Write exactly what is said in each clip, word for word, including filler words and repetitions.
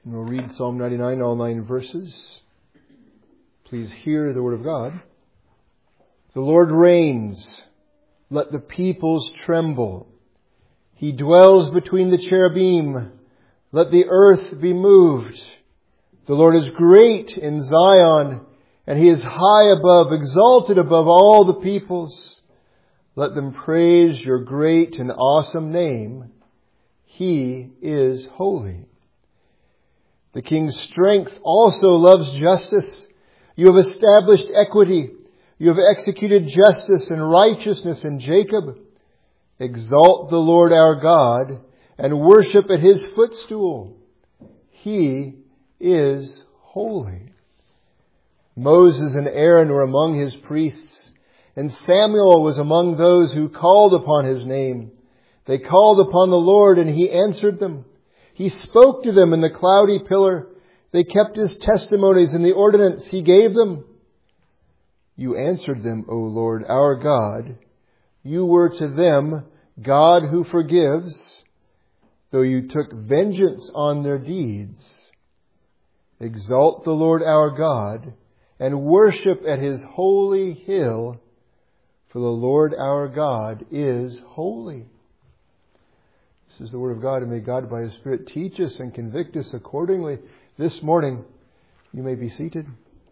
And we'll read Psalm ninety-nine, all nine verses. Please hear the word of God. The Lord reigns. Let the peoples tremble. He dwells between the cherubim. Let the earth be moved. The Lord is great in Zion, and He is high above, exalted above all the peoples. Let them praise your great and awesome name. He is holy. The King's strength also loves justice. You have established equity. You have executed justice and righteousness in Jacob. Exalt the Lord our God and worship at His footstool. He is holy. Moses and Aaron were among His priests, and Samuel was among those who called upon His name. They called upon the Lord, and He answered them. He spoke to them in the cloudy pillar. They kept His testimonies in the ordinance He gave them. You answered them, O Lord, our God. You were to them God who forgives, though you took vengeance on their deeds. Exalt the Lord our God and worship at His holy hill, for the Lord our God is holy. This is the word of God, and may God by His Spirit teach us and convict us accordingly. This morning, you may be seated.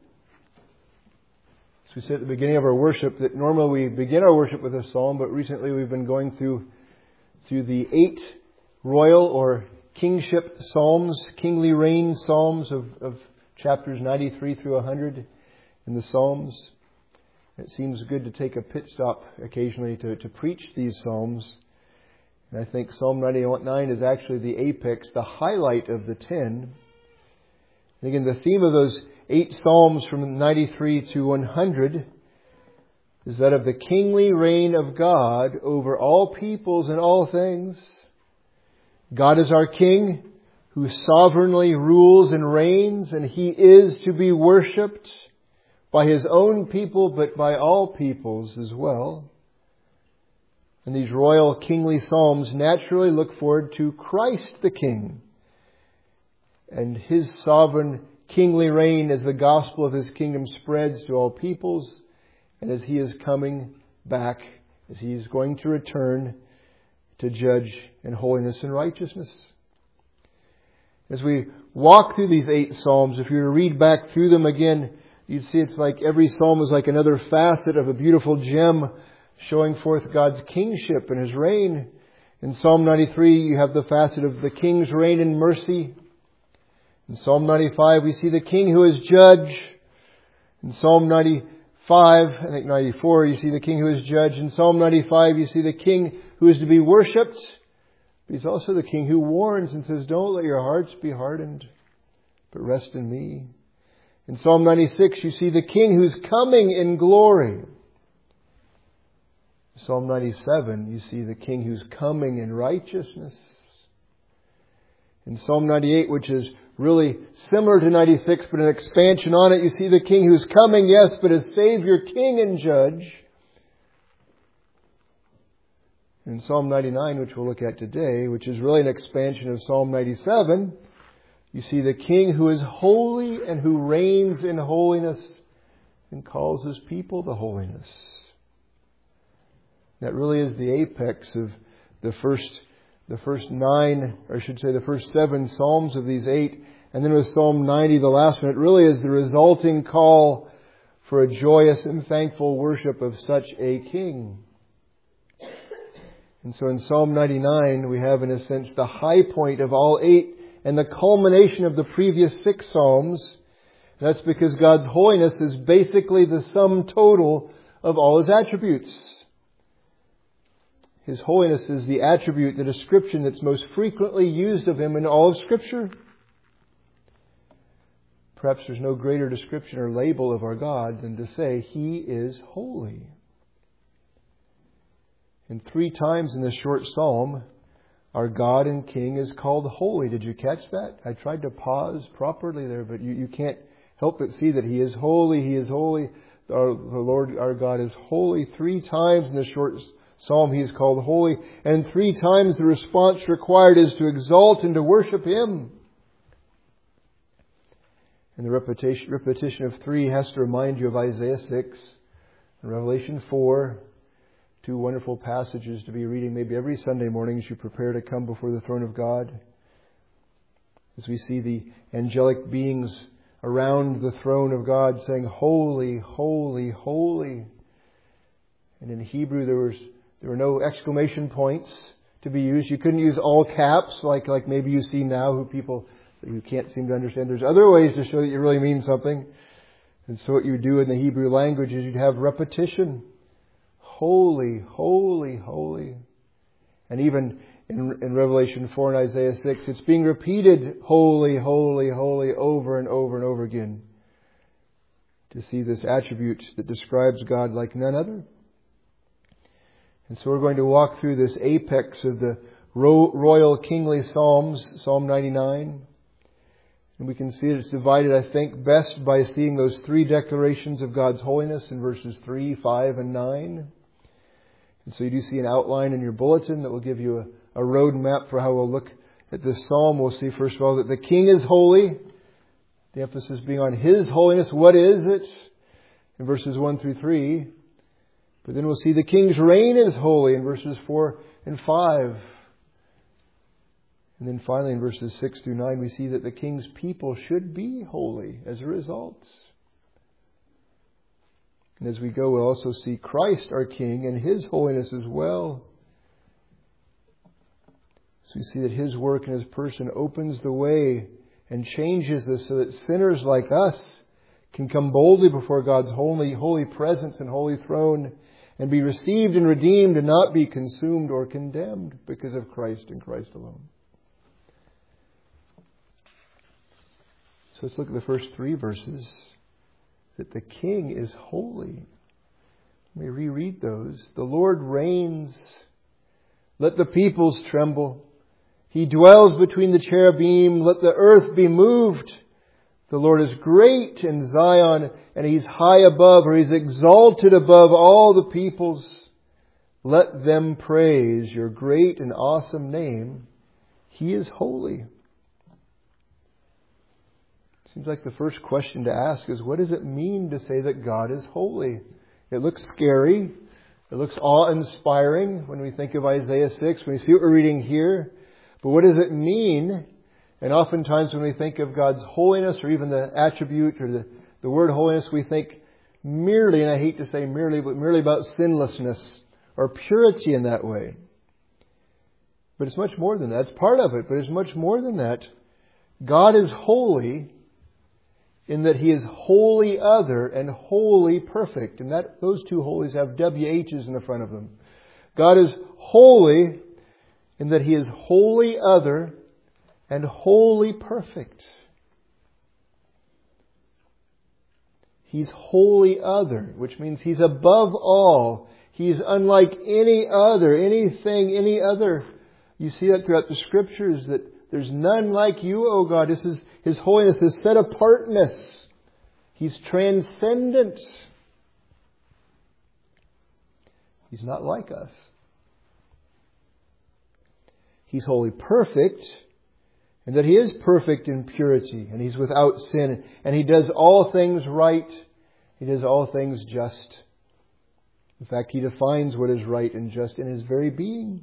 As we said at the beginning of our worship, that normally we begin our worship with a psalm, but recently we've been going through through the eight royal or kingship psalms, kingly reign psalms of, of chapters ninety-three through one hundred in the Psalms. It seems good to take a pit stop occasionally to, to preach these psalms. And I think Psalm ninety-nine is actually the apex, the highlight of the ten. And again, the theme of those eight psalms from ninety-three to one hundred is that of the kingly reign of God over all peoples and all things. God is our King who sovereignly rules and reigns, and He is to be worshipped by His own people, but by all peoples as well. And these royal kingly psalms naturally look forward to Christ the King and His sovereign kingly reign as the gospel of His kingdom spreads to all peoples, and as He is coming back, as He is going to return to judge in holiness and righteousness. As we walk through these eight psalms, if you were to read back through them again, you'd see it's like every psalm is like another facet of a beautiful gem showing forth God's kingship and His reign. In Psalm ninety-three, you have the facet of the King's reign in mercy. In Psalm ninety-five, we see the King who is judge. In Psalm ninety-five, I think ninety-four, you see the King who is judge. In Psalm ninety-five, you see the King who is to be worshipped. But He's also the King who warns and says, don't let your hearts be hardened, but rest in me. In Psalm ninety-six, you see the King who's coming in glory. Psalm ninety-seven, you see the King who's coming in righteousness. In Psalm ninety-eight, which is really similar to ninety-six, but an expansion on it, you see the King who's coming, yes, but as Savior, King and Judge. In Psalm ninety-nine, which we'll look at today, which is really an expansion of Psalm ninety-seven, you see the King who is holy and who reigns in holiness and calls His people to holiness. That really is the apex of the first the first nine, or I should say the first seven Psalms of these eight. And then with Psalm ninety, the last one, it really is the resulting call for a joyous and thankful worship of such a King. And so in Psalm ninety-nine, we have in a sense the high point of all eight and the culmination of the previous six Psalms. That's because God's holiness is basically the sum total of all His attributes. His holiness is the attribute, the description that's most frequently used of Him in all of Scripture. Perhaps there's no greater description or label of our God than to say He is holy. And three times in this short psalm, our God and King is called holy. Did you catch that? I tried to pause properly there, but you, you can't help but see that He is holy, He is holy. Our, the Lord our God is holy. Three times in this short psalm He is called holy. And three times the response required is to exalt and to worship Him. And the repetition, repetition of three has to remind you of Isaiah six and Revelation four. Two wonderful passages to be reading maybe every Sunday morning as you prepare to come before the throne of God. As we see the angelic beings around the throne of God saying, "Holy, holy, holy." And in Hebrew there was there were no exclamation points to be used. You couldn't use all caps like, like maybe you see now who people who can't seem to understand. There's other ways to show that you really mean something. And so what you do in the Hebrew language is you'd have repetition. Holy, holy, holy. And even in, in Revelation four and Isaiah six, it's being repeated, holy, holy, holy, over and over and over again. To see this attribute that describes God like none other. And so we're going to walk through this apex of the royal kingly Psalms, Psalm ninety-nine. And we can see that it's divided, I think, best by seeing those three declarations of God's holiness in verses three, five, and nine. And so you do see an outline in your bulletin that will give you a, a road map for how we'll look at this psalm. We'll see, first of all, that the King is holy. The emphasis being on His holiness. What is it? In verses one through three. But then we'll see the King's reign is holy in verses four and five. And then finally in verses six through nine, we see that the King's people should be holy as a result. And as we go, we'll also see Christ, our King, and His holiness as well. So we see that His work and His person opens the way and changes us so that sinners like us can come boldly before God's holy, holy presence and holy throne and be received and redeemed and not be consumed or condemned because of Christ and Christ alone. So let's look at the first three verses. That the King is holy. Let me reread those. The Lord reigns. Let the peoples tremble. He dwells between the cherubim. Let the earth be moved. The Lord is great in Zion, and He's high above, or He's exalted above all the peoples. Let them praise your great and awesome name. He is holy. Seems like the first question to ask is, what does it mean to say that God is holy? It looks scary. It looks awe-inspiring when we think of Isaiah six, when we see what we're reading here. But what does it mean? And oftentimes when we think of God's holiness, or even the attribute or the, the word holiness, we think merely, and I hate to say merely, but merely about sinlessness or purity in that way. But it's much more than that. It's part of it, but it's much more than that. God is holy in that He is wholly other and wholly perfect. And that those two holies have W H's in the front of them. God is holy in that He is wholly other and wholly perfect. He's wholly other, which means He's above all. He's unlike any other, anything, any other. You see that throughout the Scriptures, that there's none like You, O God. This is His holiness, His set apartness. He's transcendent. He's not like us. He's wholly perfect, and that He is perfect in purity, and He's without sin, and He does all things right. He does all things just. In fact, He defines what is right and just in His very being.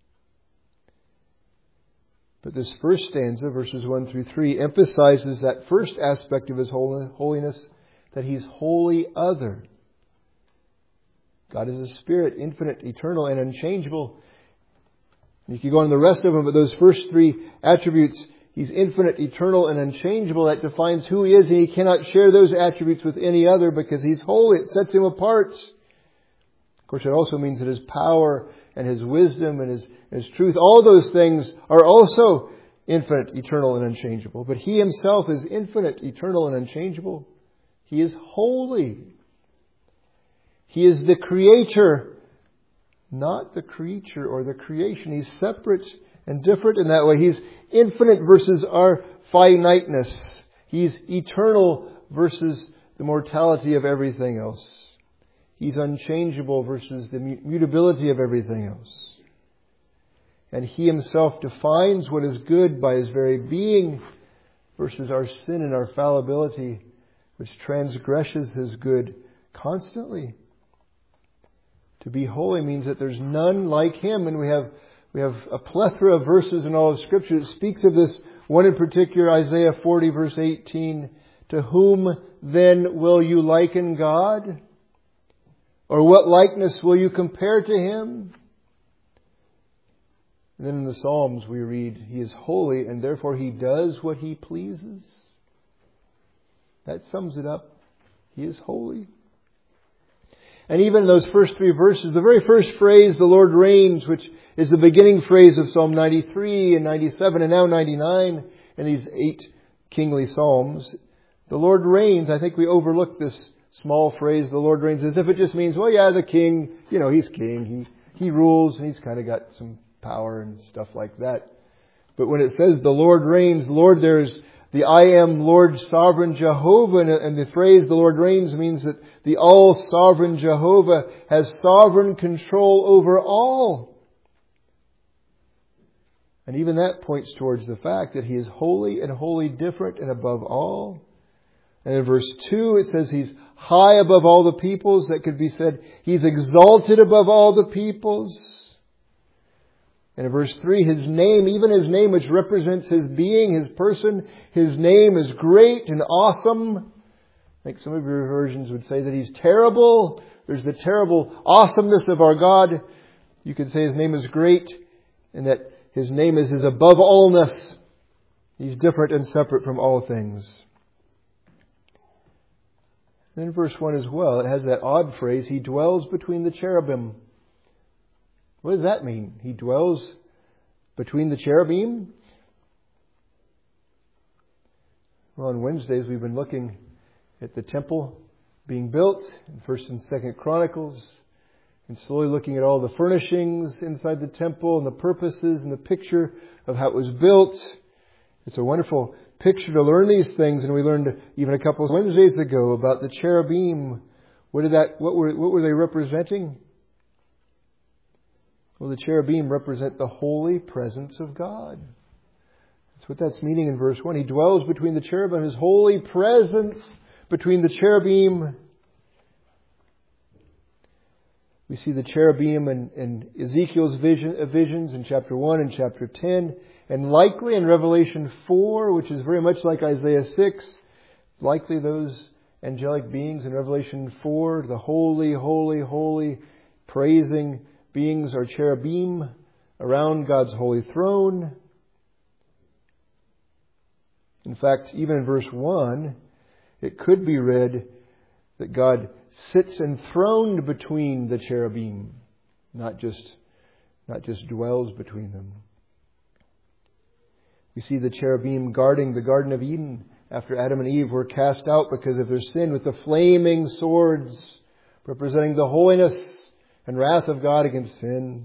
But this first stanza, verses one through three, emphasizes that first aspect of His holiness, that He's wholly other. God is a Spirit, infinite, eternal, and unchangeable. And you can go on the rest of them, but those first three attributes, He's infinite, eternal, and unchangeable. That defines who He is, and He cannot share those attributes with any other because He's holy. It sets Him apart. Of course, it also means that His power and His wisdom and His, His truth, all those things are also infinite, eternal, and unchangeable. But He Himself is infinite, eternal, and unchangeable. He is holy. He is the Creator, not the creature or the creation. He's separate and different in that way. He's infinite versus our finiteness. He's eternal versus the mortality of everything else. He's unchangeable versus the mutability of everything else. And He Himself defines what is good by His very being versus our sin and our fallibility, which transgresses His good constantly. To be holy means that there's none like Him, and we have we have a plethora of verses in all of Scripture that speaks of this. One in particular, Isaiah forty verse eighteen, to whom then will you liken God? Or what likeness will you compare to Him? And then in the Psalms we read, He is holy and therefore He does what He pleases. That sums it up. He is holy. And even in those first three verses, the very first phrase, the Lord reigns, which is the beginning phrase of Psalm ninety-three and ninety-seven and now ninety-nine in these eight kingly psalms. The Lord reigns. I think we overlook this small phrase, the Lord reigns, as if it just means, well, yeah, the king, you know, He's king. He, he rules and He's kind of got some power and stuff like that. But when it says the Lord reigns, Lord, there's the I am Lord sovereign Jehovah, and the phrase the Lord reigns means that the all-sovereign Jehovah has sovereign control over all. And even that points towards the fact that He is holy and wholly different and above all. And in verse two it says He's high above all the peoples. That could be said He's exalted above all the peoples. And in verse three, His name, even His name which represents His being, His person, His name is great and awesome. I think some of your versions would say that He's terrible. There's the terrible awesomeness of our God. You could say His name is great and that His name is His above allness. He's different and separate from all things. And in verse one as well, it has that odd phrase, He dwells between the cherubim. What does that mean? He dwells between the cherubim? Well, on Wednesdays we've been looking at the temple being built in First and Second Chronicles, and slowly looking at all the furnishings inside the temple and the purposes and the picture of how it was built. It's a wonderful picture to learn these things, and we learned even a couple of Wednesdays ago about the cherubim. What did that? What were what were they representing? Well, the cherubim represent the holy presence of God. That's what that's meaning in verse one. He dwells between the cherubim, His holy presence between the cherubim. We see the cherubim in, in Ezekiel's vision, uh, visions in chapter one and chapter ten. And likely in Revelation four, which is very much like Isaiah six, likely those angelic beings in Revelation four, the holy, holy, holy, praising beings are cherubim around God's holy throne. In fact, even in verse one, it could be read that God sits enthroned between the cherubim, not just, not just dwells between them. We see the cherubim guarding the Garden of Eden after Adam and Eve were cast out because of their sin, with the flaming swords representing the holiness and wrath of God against sin.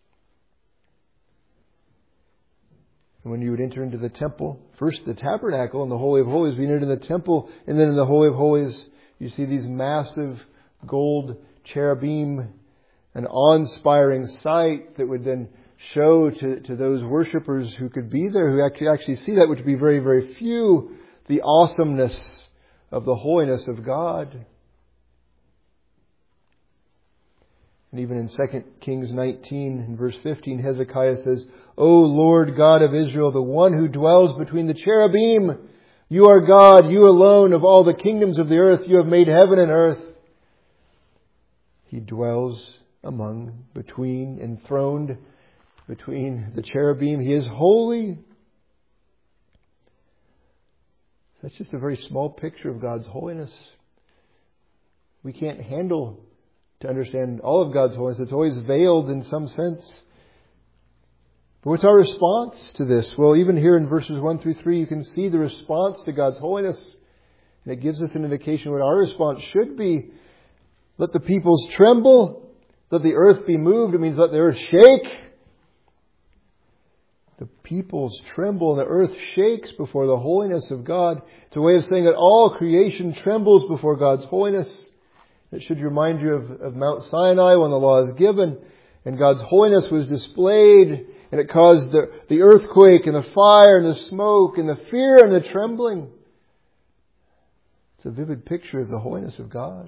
And when you would enter into the temple, first the tabernacle and the Holy of Holies, we entered in the temple, and then in the Holy of Holies, you see these massive gold cherubim, an awe-inspiring sight that would then show to, to those worshippers who could be there, who actually, actually see that, which would be very, very few, the awesomeness of the holiness of God. And even in Second Kings nineteen, in verse fifteen, Hezekiah says, O Lord God of Israel, the one who dwells between the cherubim, you are God, you alone of all the kingdoms of the earth, you have made heaven and earth. He dwells among, between, enthroned between the cherubim. He is holy. That's just a very small picture of God's holiness. We can't handle to understand all of God's holiness. It's always veiled in some sense. But what's our response to this? Well, even here in verses one through three, you can see the response to God's holiness. And it gives us an indication what our response should be. Let the peoples tremble. Let the earth be moved. It means let the earth shake. The peoples tremble and the earth shakes before the holiness of God. It's a way of saying that all creation trembles before God's holiness. It should remind you of, of Mount Sinai when the law is given. And God's holiness was displayed, and it caused the, the earthquake and the fire and the smoke and the fear and the trembling. It's a vivid picture of the holiness of God.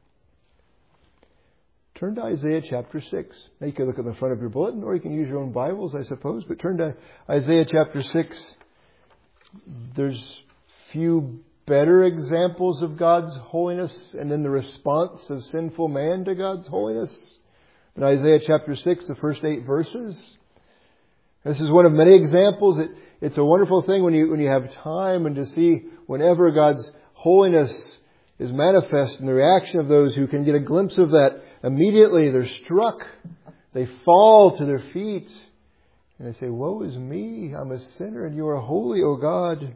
Turn to Isaiah chapter six. Now you can look at the front of your bulletin, or you can use your own Bibles, I suppose. But turn to Isaiah chapter six. There's few better examples of God's holiness and then the response of sinful man to God's holiness. In Isaiah chapter six, the first eight verses. This is one of many examples. It, it's a wonderful thing when you when you have time and to see whenever God's holiness is manifest in the reaction of those who can get a glimpse of that. Immediately they're struck. They fall to their feet. And they say, "Woe is me. I'm a sinner and you are holy, O God."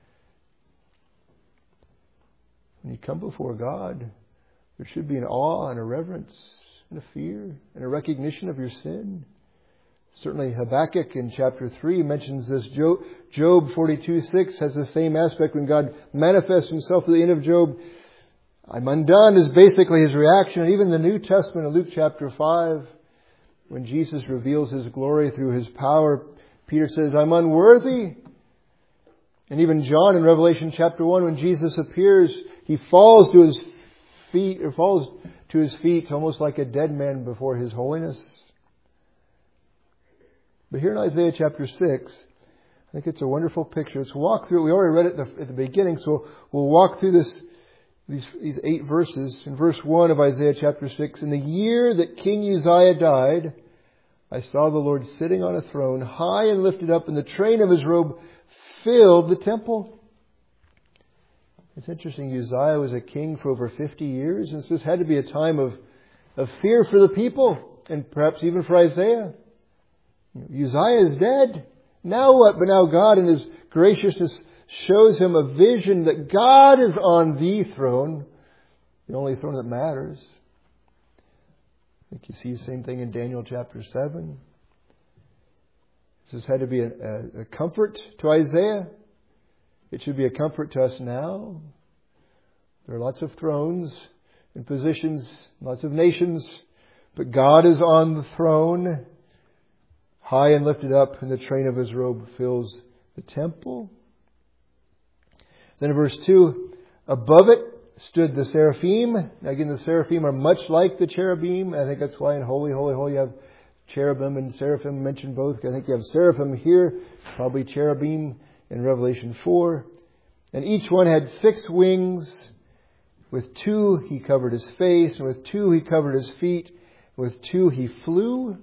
When you come before God, there should be an awe and a reverence and a fear and a recognition of your sin. Certainly Habakkuk in chapter three mentions this. Job, Job forty-two six has the same aspect when God manifests himself at the end of Job. "I'm undone" is basically his reaction. And even in the New Testament in Luke chapter five, when Jesus reveals His glory through His power, Peter says, "I'm unworthy." And even John in Revelation chapter one, when Jesus appears, he falls to his feet, or falls to his feet almost like a dead man before His holiness. But here in Isaiah chapter six, I think it's a wonderful picture. Let's walk through it. We already read it at the, at the beginning, so we'll walk through this these, these eight verses. In verse one of Isaiah chapter six, "In the year that King Uzziah died, I saw the Lord sitting on a throne, high and lifted up, and the train of His robe filled the temple." It's interesting, Uzziah was a king for over fifty years, and so this had to be a time of, of fear for the people, and perhaps even for Isaiah. Uzziah is dead. Now what? But now God in His graciousness shows him a vision that God is on the throne, the only throne that matters. I think you see the same thing in Daniel chapter seven. This had to be a, a, a comfort to Isaiah. It should be a comfort to us now. There are lots of thrones and positions, lots of nations, but God is on the throne, high and lifted up, and the train of His robe fills the temple. Then in verse two, "Above it stood the seraphim." Now again, the seraphim are much like the cherubim. I think that's why in Holy, Holy, Holy you have cherubim and seraphim mentioned both. I think you have seraphim here, probably cherubim in Revelation four. "And each one had six wings. With two He covered His face, and with two He covered His feet, and with two He flew."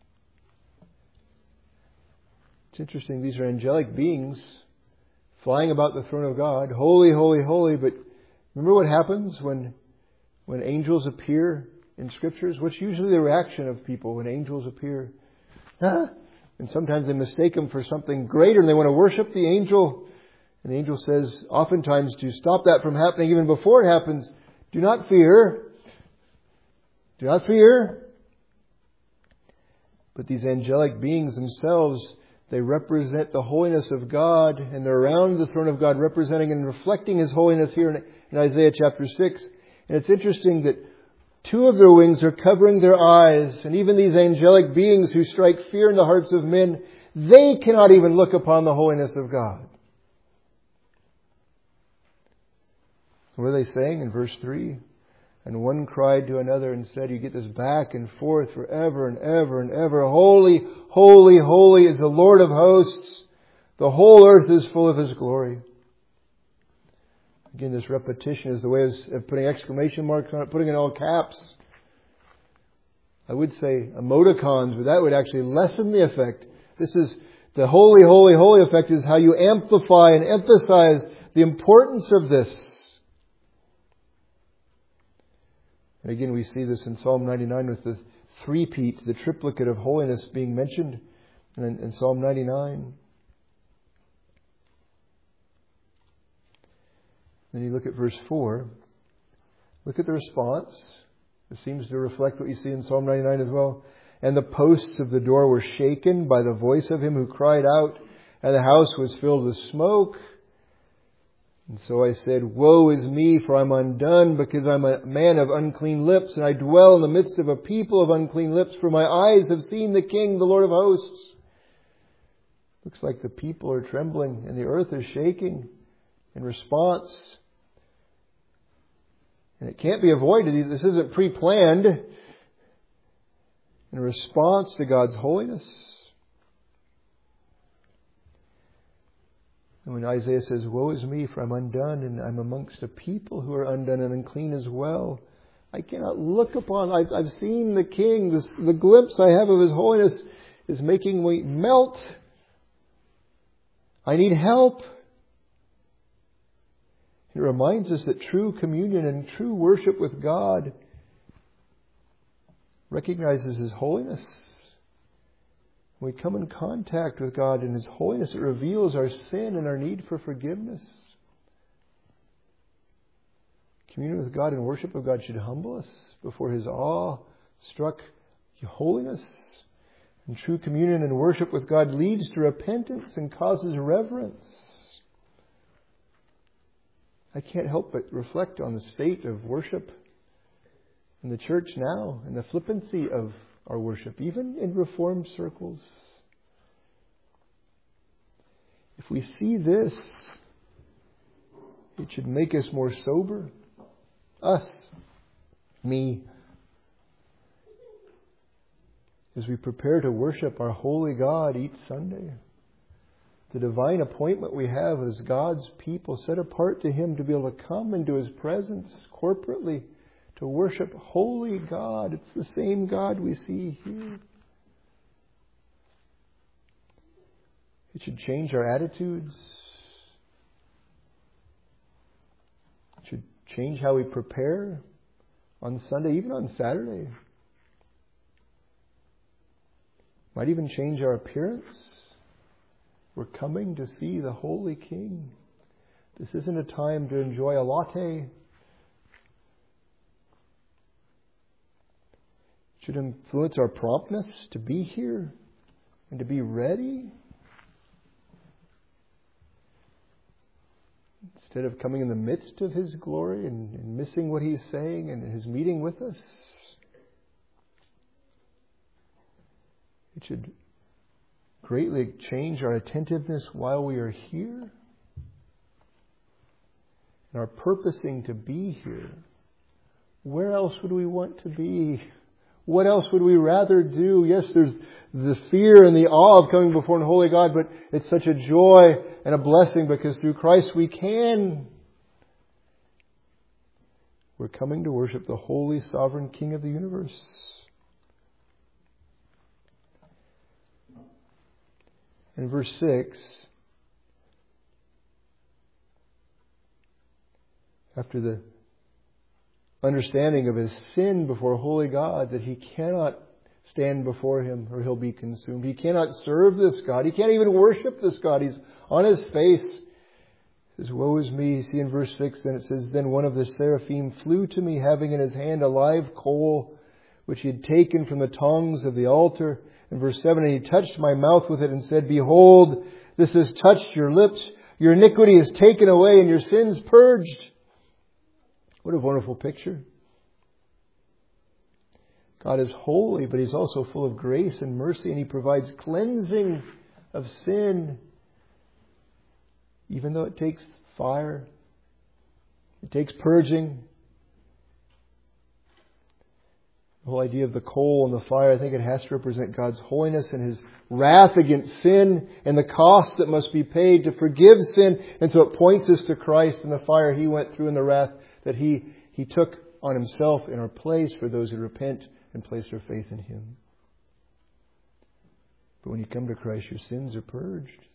It's interesting, these are angelic beings flying about the throne of God. Holy, holy, holy. But remember what happens when when angels appear in Scriptures? What's usually the reaction of people when angels appear? Huh? And sometimes they mistake them for something greater and they want to worship the angel. And the angel says, oftentimes, to stop that from happening even before it happens, "Do not fear. Do not fear." But these angelic beings themselves, they represent the holiness of God, and they're around the throne of God, representing and reflecting His holiness here in, in Isaiah chapter six. And it's interesting that two of their wings are covering their eyes, and even these angelic beings who strike fear in the hearts of men, they cannot even look upon the holiness of God. What are they saying in verse three? "And one cried to another and said," you get this back and forth forever and ever and ever, "Holy, holy, holy is the Lord of hosts. The whole earth is full of His glory." Again, this repetition is the way of putting exclamation marks on it, putting it in all caps. I would say emoticons, but that would actually lessen the effect. This is the holy, holy, holy effect is how you amplify and emphasize the importance of this. And again, we see this in Psalm ninety-nine with the three-peat, the triplicate of holiness being mentioned in, in Psalm ninety-nine. Then you look at verse four. Look at the response. It seems to reflect what you see in Psalm ninety-nine as well. "And the posts of the door were shaken by the voice of him who cried out, and the house was filled with smoke." And so I said, woe is me, for I'm undone, because I'm a man of unclean lips, and I dwell in the midst of a people of unclean lips, for my eyes have seen the King, the Lord of hosts. Looks like the people are trembling, and the earth is shaking in response. And it can't be avoided. This isn't pre-planned. In response to God's holiness. And when Isaiah says, woe is me, for I'm undone, and I'm amongst a people who are undone and unclean as well. I cannot look upon, I've, I've seen the King, this, the glimpse I have of His holiness is making me melt. I need help. It reminds us that true communion and true worship with God recognizes His holiness. When we come in contact with God in His holiness, it reveals our sin and our need for forgiveness. Communion with God and worship of God should humble us before His awe-struck holiness. And true communion and worship with God leads to repentance and causes reverence. I can't help but reflect on the state of worship in the church now and the flippancy of our worship, even in Reformed circles. If we see this, it should make us more sober. Us. Me. As we prepare to worship our holy God each Sunday. The divine appointment we have as God's people set apart to Him to be able to come into His presence corporately to worship holy God. It's the same God we see here. It should change our attitudes. It should change how we prepare on Sunday, even on Saturday. Might even change our appearance. We're coming to see the Holy King. This isn't a time to enjoy a latte. It should influence our promptness to be here and to be ready. Instead of coming in the midst of His glory and, and missing what He's saying and His meeting with us. It should greatly change our attentiveness while we are here. And our purposing to be here. Where else would we want to be? What else would we rather do? Yes, there's the fear and the awe of coming before an holy God, but it's such a joy and a blessing because through Christ we can. We're coming to worship the holy, sovereign King of the universe. In verse six, after the understanding of his sin before a holy God, that he cannot stand before Him or he'll be consumed. He cannot serve this God. He can't even worship this God. He's on his face. He says, woe is me. You see in verse six, then it says, then one of the seraphim flew to me, having in his hand a live coal, which he had taken from the tongs of the altar. In verse seven, and he touched my mouth with it and said, behold, this has touched your lips. Your iniquity is taken away and your sins purged. What a wonderful picture. God is holy, but He's also full of grace and mercy, and He provides cleansing of sin. Even though it takes fire, it takes purging. The whole idea of the coal and the fire, I think it has to represent God's holiness and His wrath against sin and the cost that must be paid to forgive sin. And so it points us to Christ and the fire He went through and the wrath that He, he took on Himself in our place for those who repent and place their faith in Him. But when you come to Christ, your sins are purged.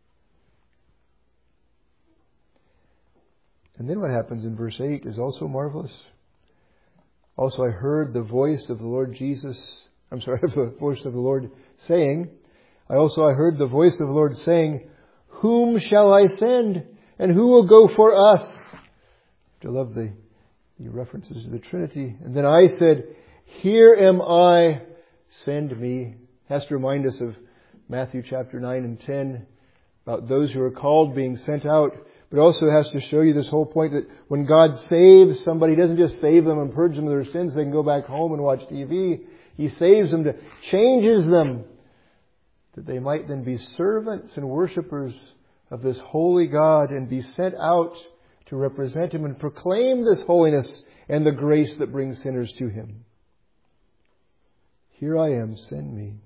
And then what happens in verse eight is also marvelous. Also I heard the voice of the Lord Jesus, I'm sorry, the voice of the Lord saying, I also I heard the voice of the Lord saying, whom shall I send? And who will go for us? I love the, the references to the Trinity. And then I said, here am I, send me. Has to remind us of Matthew chapter nine and ten about those who are called being sent out. But it also has to show you this whole point that when God saves somebody, He doesn't just save them and purge them of their sins so they can go back home and watch T V. He saves them to changes them, that they might then be servants and worshipers of this holy God and be sent out to represent Him and proclaim this holiness and the grace that brings sinners to Him. Here I am, send me.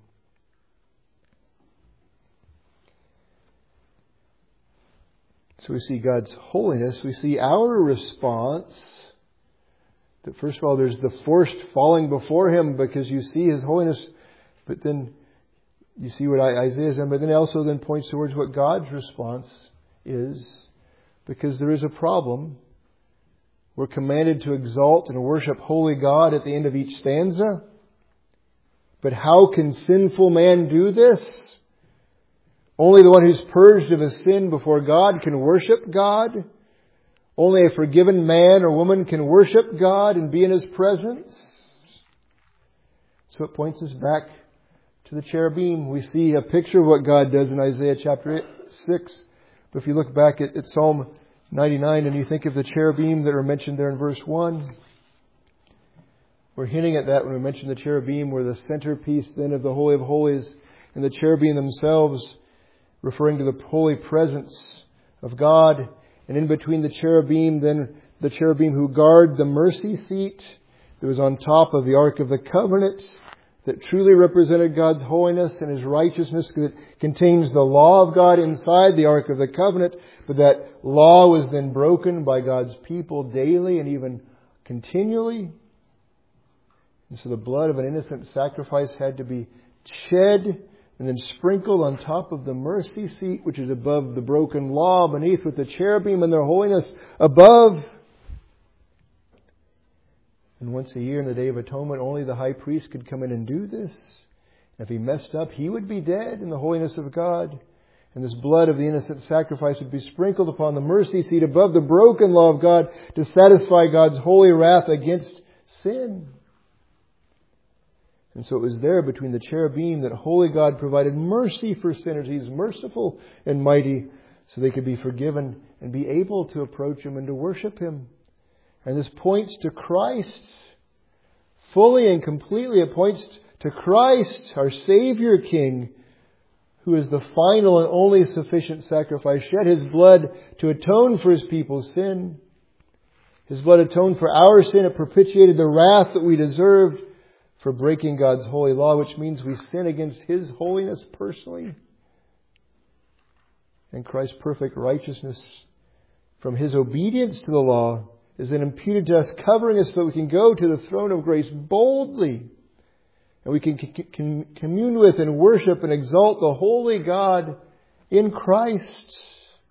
So we see God's holiness. We see our response. That first of all, there's the forced falling before Him because you see His holiness. But then you see what Isaiah said. But then it also then points towards what God's response is. Because there is a problem. We're commanded to exalt and worship holy God at the end of each stanza. But how can sinful man do this? Only the one who's purged of his sin before God can worship God. Only a forgiven man or woman can worship God and be in His presence. So it points us back to the cherubim. We see a picture of what God does in Isaiah chapter six. But if you look back at, at Psalm ninety-nine and you think of the cherubim that are mentioned there in verse one, we're hinting at that when we mention the cherubim were the centerpiece then of the Holy of Holies, and the cherubim themselves referring to the holy presence of God. And in between the cherubim, then the cherubim who guard the mercy seat that was on top of the Ark of the Covenant, that truly represented God's holiness and His righteousness, because it contains the law of God inside the Ark of the Covenant. But that law was then broken by God's people daily and even continually. And so the blood of an innocent sacrifice had to be shed and then sprinkled on top of the mercy seat, which is above the broken law, beneath with the cherubim and their holiness above. And once a year in the Day of Atonement, only the high priest could come in and do this. And if he messed up, he would be dead in the holiness of God. And this blood of the innocent sacrifice would be sprinkled upon the mercy seat above the broken law of God to satisfy God's holy wrath against sin. And so it was there between the cherubim that holy God provided mercy for sinners. He's merciful and mighty, so they could be forgiven and be able to approach Him and to worship Him. And this points to Christ. Fully and completely it points to Christ, our Savior King, who is the final and only sufficient sacrifice, shed His blood to atone for His people's sin. His blood atoned for our sin. It propitiated the wrath that we deserved for breaking God's holy law, which means we sin against His holiness personally. And Christ's perfect righteousness from His obedience to the law is then imputed to us, covering us so that we can go to the throne of grace boldly. And we can c- c- commune with and worship and exalt the holy God in Christ.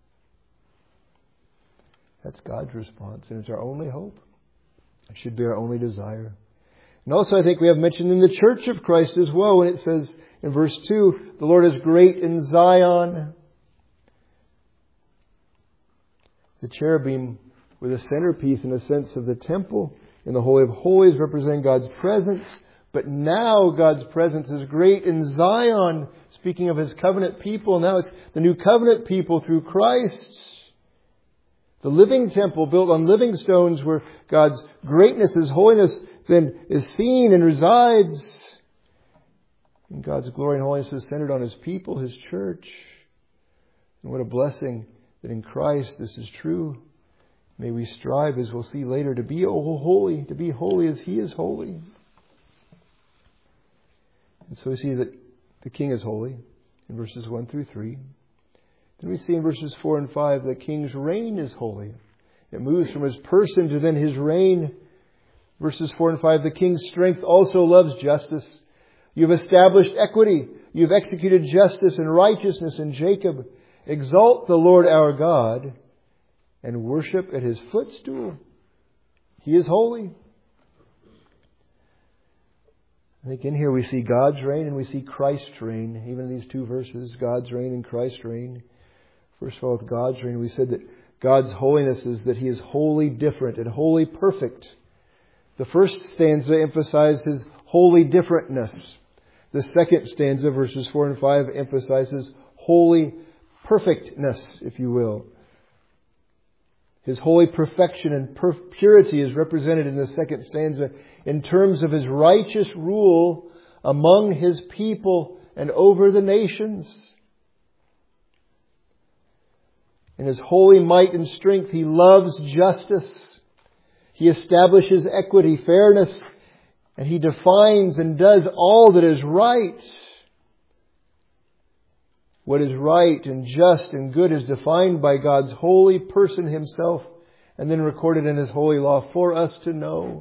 That's God's response, and it's our only hope. It should be our only desire. And also I think we have mentioned in the church of Christ as well, when it says in verse two, the Lord is great in Zion. The cherubim were the centerpiece in a sense of the temple in the Holy of Holies, representing God's presence. But now God's presence is great in Zion, speaking of His covenant people. Now it's the new covenant people through Christ. The living temple built on living stones where God's greatness, His holiness then is seen and resides. And God's glory and holiness is centered on His people, His church. And what a blessing that in Christ this is true. May we strive, as we'll see later, to be holy, to be holy as He is holy. And so we see that the King is holy in verses one through three. Then we see in verses four and five the King's reign is holy. It moves from His person to then His reign. Verses four and five, the King's strength also loves justice. You've established equity. You've executed justice and righteousness in Jacob. Exalt the Lord our God and worship at His footstool. He is holy. I think in here we see God's reign and we see Christ's reign. Even in these two verses, God's reign and Christ's reign. First of all, with God's reign, we said that God's holiness is that He is wholly different and wholly perfect. The first stanza emphasized His holy differentness. The second stanza, verses four and five, emphasizes holy perfectness, if you will. His holy perfection and per- purity is represented in the second stanza in terms of His righteous rule among His people and over the nations. In His holy might and strength, He loves justice. He establishes equity, fairness, and He defines and does all that is right. What is right and just and good is defined by God's holy person Himself and then recorded in His holy law for us to know.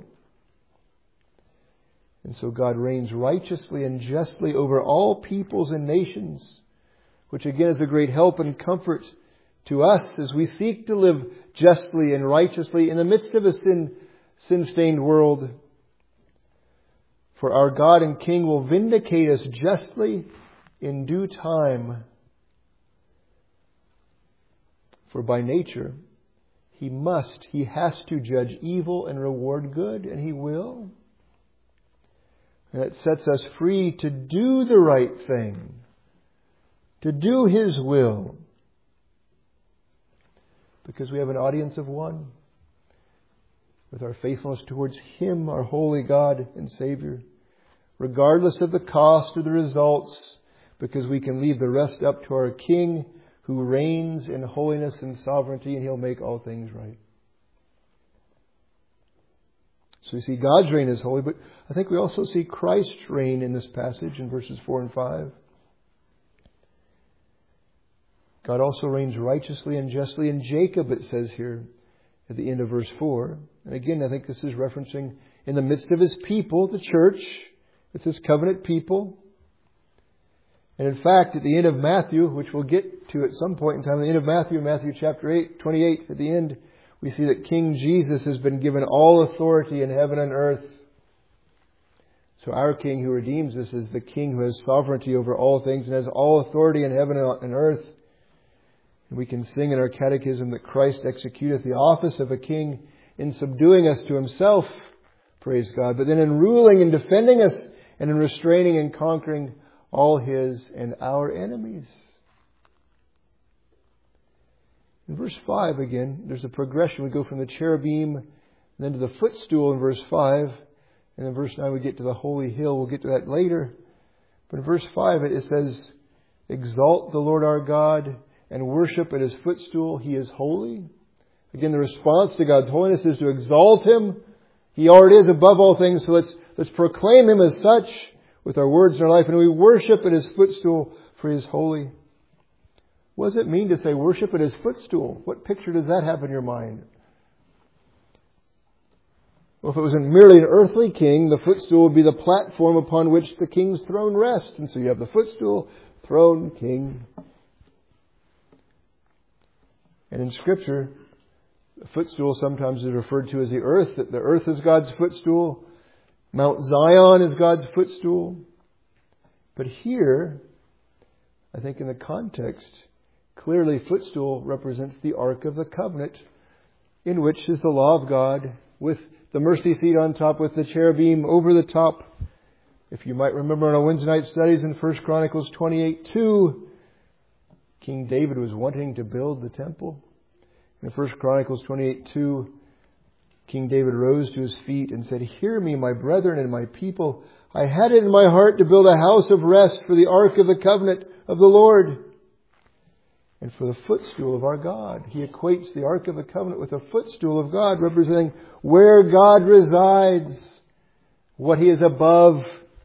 And so God reigns righteously and justly over all peoples and nations, which again is a great help and comfort to us as we seek to live justly and righteously in the midst of a sin, sin-stained world. For our God and King will vindicate us justly in due time. For by nature, He must, He has to judge evil and reward good, and He will. And it sets us free to do the right thing, to do His will. Because we have an audience of one, with our faithfulness towards Him, our holy God and Savior, regardless of the cost or the results, because we can leave the rest up to our King, who reigns in holiness and sovereignty, and He'll make all things right. So we see God's reign is holy, but I think we also see Christ's reign in this passage in verses four and five. God also reigns righteously and justly in Jacob, it says here at the end of verse four. And again, I think this is referencing in the midst of His people, the church. It's His covenant people. And in fact, at the end of Matthew, which we'll get to at some point in time, at the end of Matthew, Matthew chapter eight, twenty-eight, at the end, we see that King Jesus has been given all authority in heaven and earth. So our King who redeems us is the King who has sovereignty over all things and has all authority in heaven and earth. And we can sing in our catechism that Christ executeth the office of a king in subduing us to Himself, praise God, but then in ruling and defending us and in restraining and conquering all His and our enemies. In verse five again, there's a progression. We go from the cherubim and then to the footstool in verse five. And in verse nine we get to the holy hill. We'll get to that later. But in verse five it says, exalt the Lord our God and worship at His footstool. He is holy. Again, the response to God's holiness is to exalt Him. He already is above all things. So let's, let's proclaim Him as such with our words in our life. And we worship at His footstool, for He is holy. What does it mean to say worship at His footstool? What picture does that have in your mind? Well, if it wasn't merely an earthly king, the footstool would be the platform upon which the king's throne rests. And so you have the footstool, throne, king. And in Scripture, the footstool sometimes is referred to as the earth, that the earth is God's footstool. Mount Zion is God's footstool. But here, I think in the context, clearly footstool represents the Ark of the Covenant, in which is the law of God, with the mercy seat on top, with the cherubim over the top. If you might remember in our Wednesday night studies in First Chronicles twenty-eight two, King David was wanting to build the temple. In First Chronicles twenty-eight two, King David rose to his feet and said, hear me, my brethren and my people. I had it in my heart to build a house of rest for the Ark of the Covenant of the Lord and for the footstool of our God. He equates the Ark of the Covenant with a footstool of God, representing where God resides, what He is above.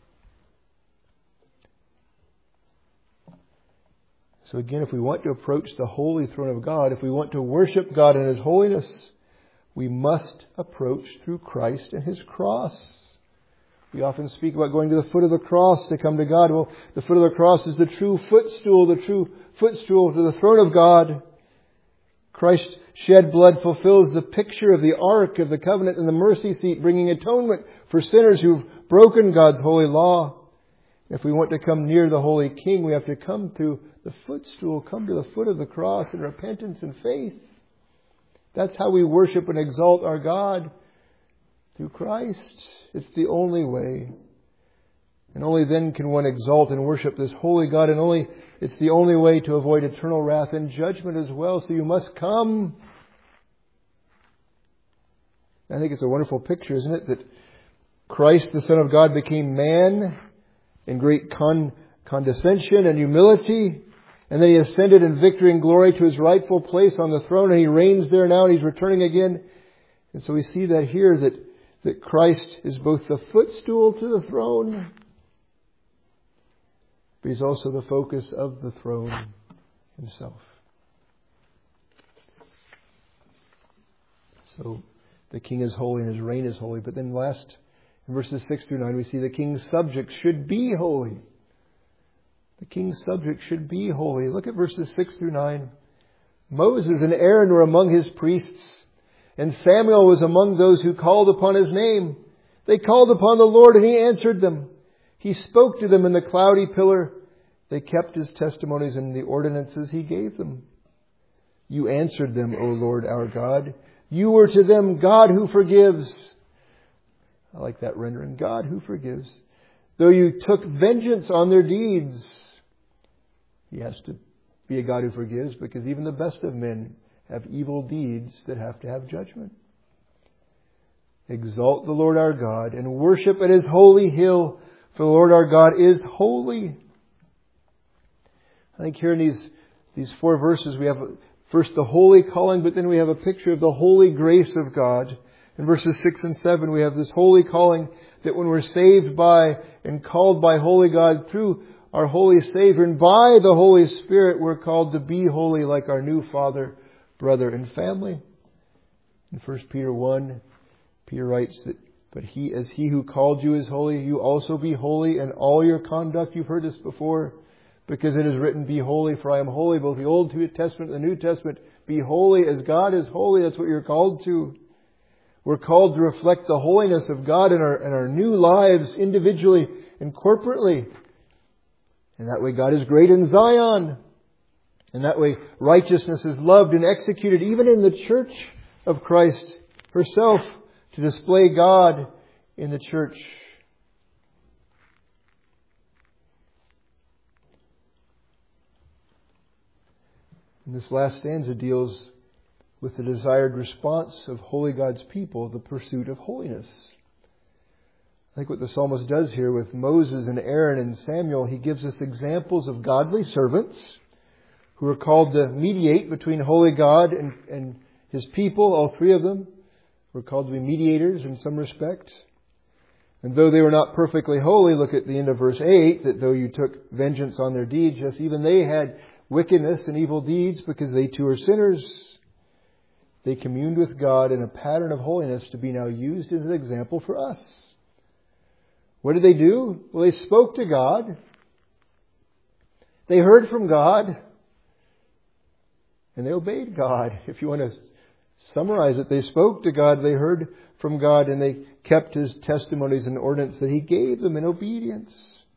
So again, if we want to approach the holy throne of God, if we want to worship God in His holiness, we must approach through Christ and His cross. We often speak about going to the foot of the cross to come to God. Well, the foot of the cross is the true footstool, the true footstool to the throne of God. Christ's shed blood fulfills the picture of the Ark of the Covenant and the mercy seat, bringing atonement for sinners who've broken God's holy law. If we want to come near the Holy King, we have to come through the footstool, come to the foot of the cross in repentance and faith. That's how we worship and exalt our God, through Christ. It's the only way. And only then can one exalt and worship this holy God. And only it's the only way to avoid eternal wrath and judgment as well. So you must come. I think it's a wonderful picture, isn't it? That Christ, the Son of God, became man in great con- condescension and humility. And then He ascended in victory and glory to His rightful place on the throne. And He reigns there now and He's returning again. And so we see that here, that, that Christ is both the footstool to the throne, but He's also the focus of the throne Himself. So the King is holy and His reign is holy. But then last, in verses six through nine, we see the King's subjects should be holy. The King's subjects should be holy. Look at verses six through nine. Moses and Aaron were among His priests, and Samuel was among those who called upon His name. They called upon the Lord and He answered them. He spoke to them in the cloudy pillar. They kept His testimonies and the ordinances He gave them. You answered them, O Lord our God. You were to them God who forgives. I like that rendering. God who forgives. Though you took vengeance on their deeds. He has to be a God who forgives, because even the best of men have evil deeds that have to have judgment. Exalt the Lord our God and worship at His holy hill, for the Lord our God is holy. I think here in these, these four verses we have first the holy calling, but then we have a picture of the holy grace of God. In verses six and seven we have this holy calling, that when we're saved by and called by holy God through our holy Savior and by the Holy Spirit, we're called to be holy like our new Father, brother, and family. In First Peter one, Peter writes that, but he, as He who called you is holy, you also be holy in all your conduct. You've heard this before, because it is written, be holy, for I am holy. Both the Old Testament and the New Testament, be holy as God is holy. That's what you're called to. We're called to reflect the holiness of God in our, in our new lives, individually and corporately. And that way God is great in Zion. And that way righteousness is loved and executed even in the church of Christ herself, to display God in the church. And this last stanza deals with the desired response of holy God's people, the pursuit of holiness. I think what the psalmist does here with Moses and Aaron and Samuel, he gives us examples of godly servants who are called to mediate between holy God and, and His people. All three of them were called to be mediators in some respect. And though they were not perfectly holy, look at the end of verse eight, that though you took vengeance on their deeds, yes, even they had wickedness and evil deeds, because they too are sinners. They communed with God in a pattern of holiness to be now used as an example for us. What did they do? Well, they spoke to God. They heard from God. And they obeyed God. If you want to summarize it, they spoke to God, they heard from God, and they kept His testimonies and ordinances that He gave them in obedience.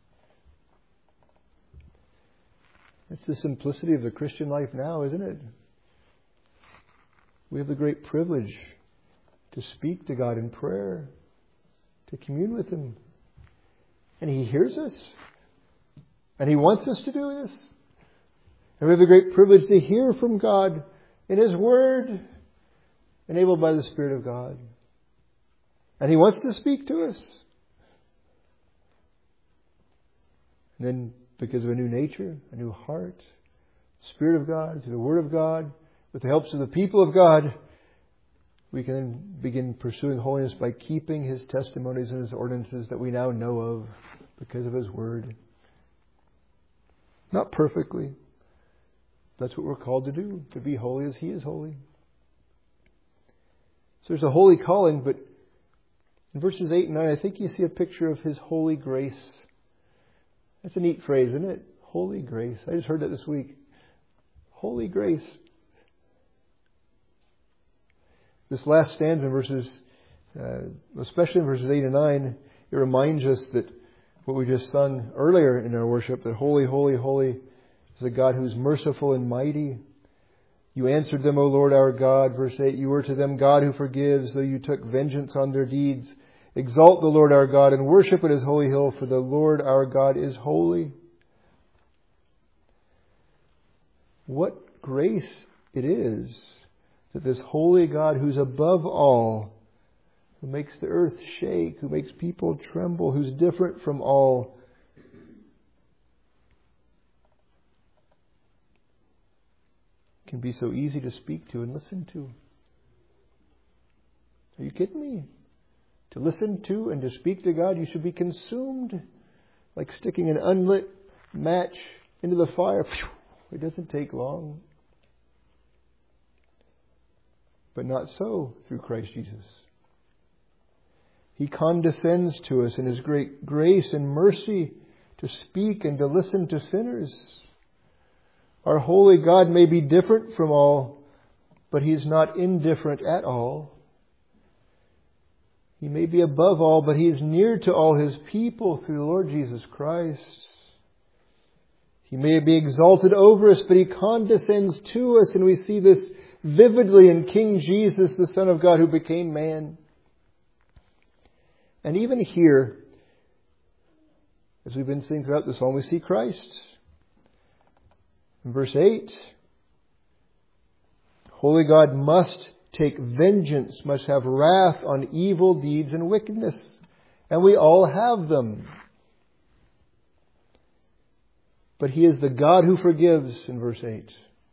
That's the simplicity of the Christian life now, isn't it? We have the great privilege to speak to God in prayer, to commune with Him. And He hears us. And He wants us to do this. And we have the great privilege to hear from God in His Word, enabled by the Spirit of God. And He wants to speak to us. And then, because of a new nature, a new heart, Spirit of God, through the Word of God, with the helps of the people of God, we can then begin pursuing holiness by keeping His testimonies and His ordinances that we now know of because of His Word. Not perfectly. That's what we're called to do, to be holy as He is holy. So there's a holy calling, but in verses eight and nine, I think you see a picture of His holy grace. That's a neat phrase, isn't it? Holy grace. I just heard that this week. Holy grace. This last stanza in verses, uh, especially in verses eight and nine, it reminds us that what we just sung earlier in our worship, that holy, holy, holy is a God who is merciful and mighty. You answered them, O Lord our God. Verse eight, you were to them God who forgives, though you took vengeance on their deeds. Exalt the Lord our God and worship at His holy hill, for the Lord our God is holy. What grace it is that this holy God, who's above all, who makes the earth shake, who makes people tremble, who's different from all. Can be so easy to speak to and listen to. Are you kidding me? To listen to and to speak to God, you should be consumed like sticking an unlit match into the fire. It doesn't take long. But not so through Christ Jesus. He condescends to us in His great grace and mercy to speak and to listen to sinners. Our holy God may be different from all, but He is not indifferent at all. He may be above all, but He is near to all His people through the Lord Jesus Christ. He may be exalted over us, but He condescends to us, and we see this vividly in King Jesus, the Son of God, who became man. And even here, as we've been seeing throughout the psalm, we see Christ. In verse eight, holy God must take vengeance, must have wrath on evil deeds and wickedness. And we all have them. But He is the God who forgives, in verse eight.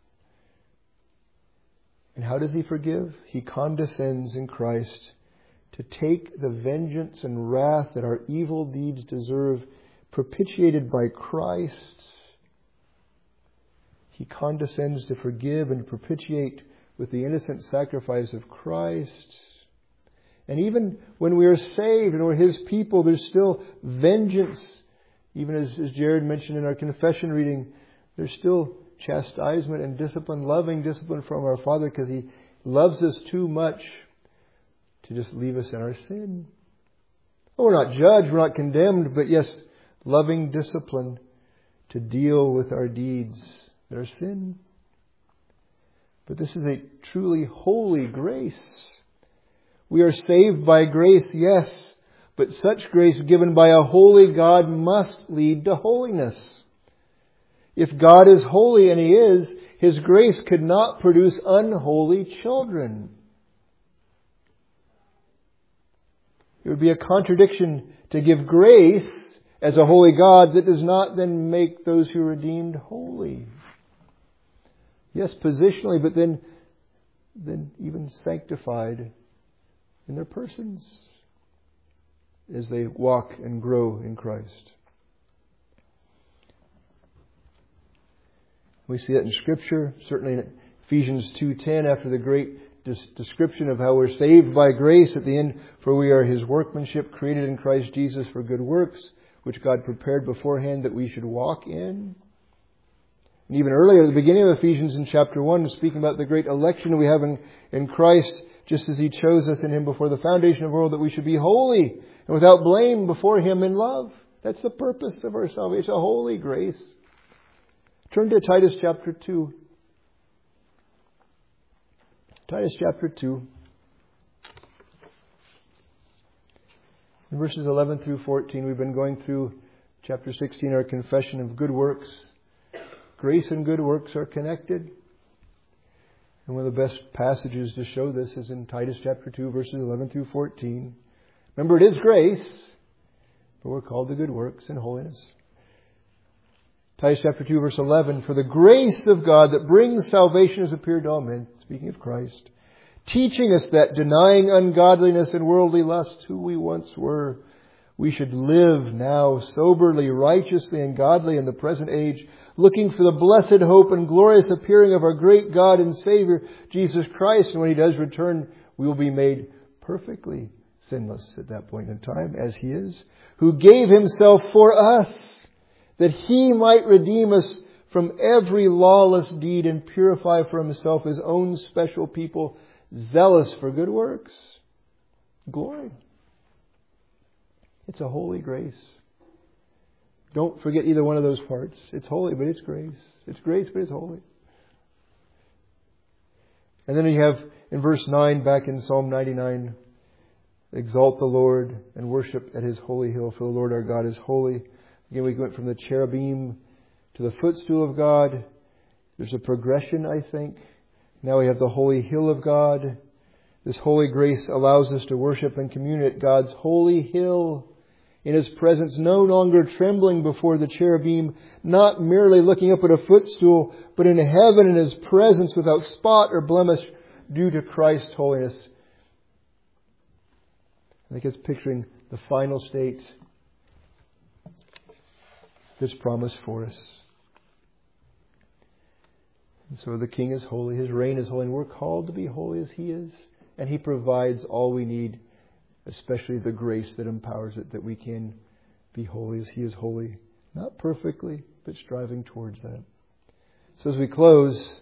And how does He forgive? He condescends in Christ to take the vengeance and wrath that our evil deeds deserve, propitiated by Christ. He condescends to forgive and propitiate with the innocent sacrifice of Christ. And even when we are saved and we're His people, there's still vengeance. Even as, as Jared mentioned in our confession reading, there's still chastisement and discipline, loving discipline from our Father, because He loves us too much to just leave us in our sin. Oh, we're not judged, we're not condemned, but yes, loving discipline to deal with our deeds that are sin. But this is a truly holy grace. We are saved by grace, yes, but such grace given by a holy God must lead to holiness. If God is holy, and He is, His grace could not produce unholy children. It would be a contradiction to give grace as a holy God that does not then make those who are redeemed holy. Yes, positionally, but then, then even sanctified in their persons as they walk and grow in Christ. We see that in Scripture, certainly in Ephesians two ten, after the great description of how we're saved by grace at the end, for we are His workmanship, created in Christ Jesus for good works, which God prepared beforehand that we should walk in. And even earlier, at the beginning of Ephesians in chapter one, speaking about the great election we have in, in Christ, just as He chose us in Him before the foundation of the world, that we should be holy and without blame before Him in love. That's the purpose of our salvation, a holy grace. Turn to Titus chapter two. Titus chapter two. In verses eleven through fourteen, we've been going through chapter sixteen, our confession of good works. Grace and good works are connected. And one of the best passages to show this is in Titus chapter two, verses eleven through fourteen. Remember, it is grace, but we're called to good works and holiness. Titus chapter two, verse eleven, for the grace of God that brings salvation has appeared to all men, speaking of Christ, teaching us that denying ungodliness and worldly lust, who we once were, we should live now soberly, righteously, and godly in the present age, looking for the blessed hope and glorious appearing of our great God and Savior, Jesus Christ. And when He does return, we will be made perfectly sinless at that point in time, as He is, who gave Himself for us, that He might redeem us from every lawless deed and purify for Himself His own special people, zealous for good works. Glory. It's a holy grace. Don't forget either one of those parts. It's holy, but it's grace. It's grace, but it's holy. And then you have in verse nine, back in Psalm ninety-nine, exalt the Lord and worship at His holy hill, for the Lord our God is holy. Again, we went from the cherubim to the footstool of God. There's a progression, I think. Now we have the holy hill of God. This holy grace allows us to worship and commune at God's holy hill, in His presence, no longer trembling before the cherubim, not merely looking up at a footstool, but in heaven in His presence without spot or blemish due to Christ's holiness. I think it's picturing the final state that's promised for us. And so the King is holy, His reign is holy, and we're called to be holy as He is. And He provides all we need, especially the grace that empowers it, that we can be holy as He is holy. Not perfectly, but striving towards that. So as we close,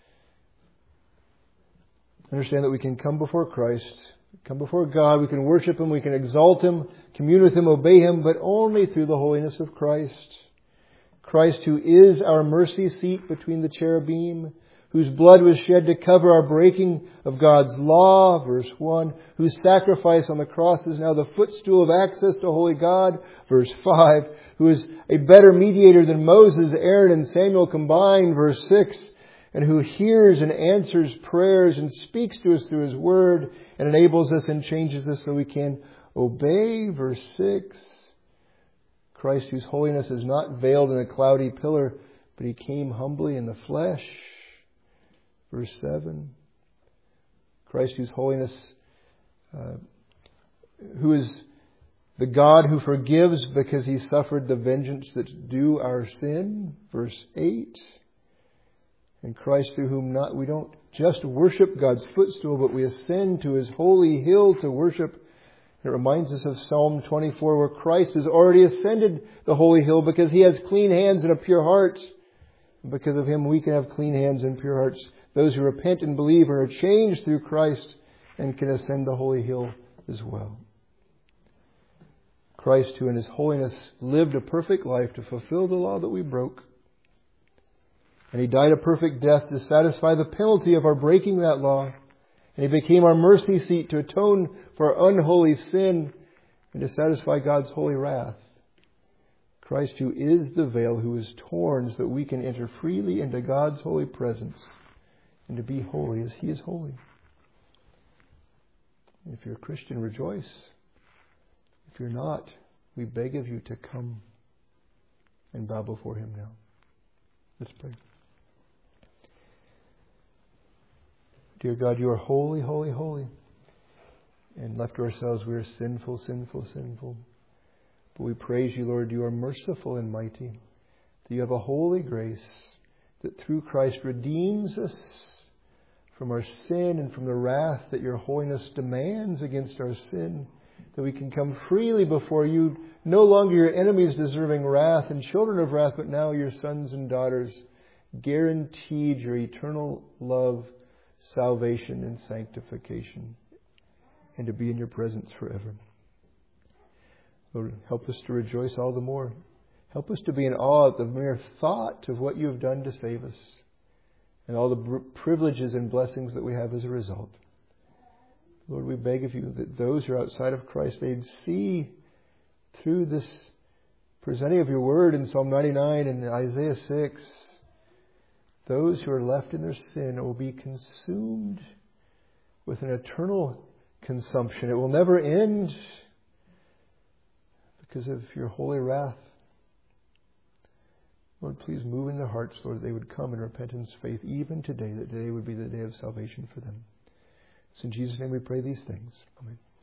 understand that we can come before Christ, come before God, we can worship Him, we can exalt Him, commune with Him, obey Him, but only through the holiness of Christ. Christ, who is our mercy seat between the cherubim, whose blood was shed to cover our breaking of God's law, verse one, whose sacrifice on the cross is now the footstool of access to holy God, verse five, who is a better mediator than Moses, Aaron, and Samuel combined, verse six, and who hears and answers prayers and speaks to us through His Word and enables us and changes us so we can obey, verse six. Christ, whose holiness is not veiled in a cloudy pillar, but He came humbly in the flesh, verse seven. Christ, whose holiness, uh, who is the God who forgives because He suffered the vengeance that's due our sin, verse eight. And Christ, through whom not we don't just worship God's footstool, but we ascend to His holy hill to worship. It reminds us of Psalm twenty-four, where Christ has already ascended the holy hill because He has clean hands and a pure heart. And because of Him, we can have clean hands and pure hearts. Those who repent and believe are changed through Christ and can ascend the holy hill as well. Christ, who in His holiness lived a perfect life to fulfill the law that we broke. And He died a perfect death to satisfy the penalty of our breaking that law. And He became our mercy seat to atone for our unholy sin and to satisfy God's holy wrath. Christ, who is the veil, who is torn so that we can enter freely into God's holy presence and to be holy as He is holy. If you're a Christian, rejoice. If you're not, we beg of you to come and bow before Him now. Let's pray. Dear God, You are holy, holy, holy. And left to ourselves, we are sinful, sinful, sinful. But we praise You, Lord. You are merciful and mighty. That You have a holy grace that through Christ redeems us from our sin and from the wrath that Your holiness demands against our sin. That we can come freely before You, no longer Your enemies deserving wrath and children of wrath, but now Your sons and daughters, guaranteed Your eternal love, salvation and sanctification, and to be in Your presence forever. Lord, help us to rejoice all the more. Help us to be in awe at the mere thought of what You have done to save us and all the privileges and blessings that we have as a result. Lord, we beg of You that those who are outside of Christ, they'd see through this presenting of Your word in Psalm ninety-nine and Isaiah six, those who are left in their sin will be consumed with an eternal consumption. It will never end because of Your holy wrath. Lord, please move in their hearts, Lord, that they would come in repentance, faith, even today, that today would be the day of salvation for them. So in Jesus' name we pray these things. Amen.